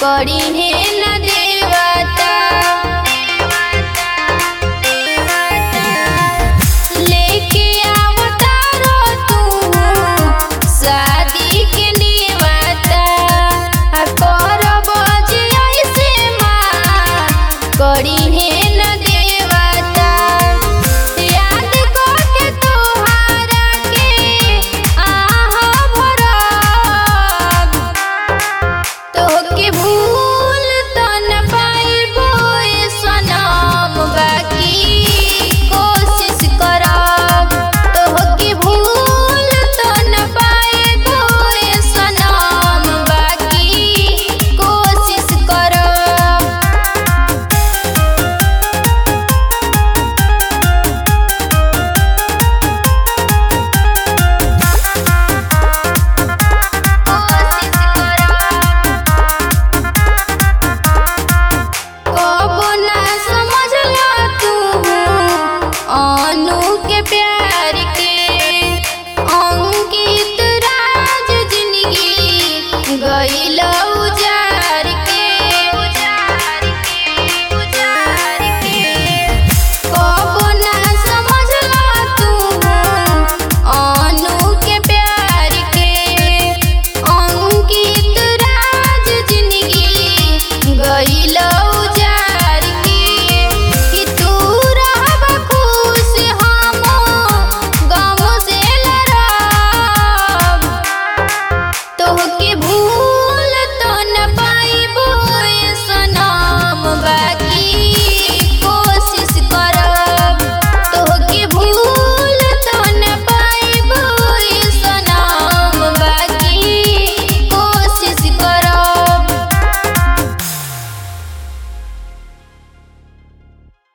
करी है न देवता। लेके अवतारो तू शादी के नेवता, करब जे ऐसे माँ करी है न देवता। याद करके तोहरा के आहा भरब, तोहके भूल त न पाइबो ए सनम, बाकी कोशिश करब। तोहके भूल त न पाइबो ए सनम, बाकी कोशिश करब। कबो ना समझला तू अनु के प्यार के, अंकित राज जिंदगी गइल उजाड़।